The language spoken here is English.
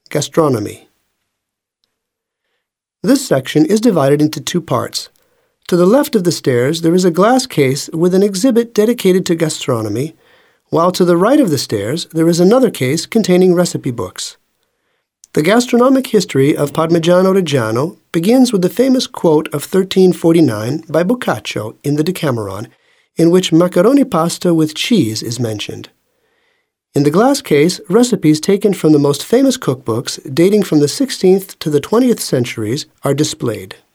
Gastronomy. This section is divided into two parts. To the left of the stairs, there is a glass case with an exhibit dedicated to gastronomy, while to the right of the stairs, there is another case containing recipe books. The gastronomic history of Parmigiano Reggiano begins with the famous quote of 1349 by Boccaccio in the Decameron, in which macaroni pasta with cheese is mentioned. In the glass case, recipes taken from the most famous cookbooks dating from the 16th to the 20th centuries are displayed.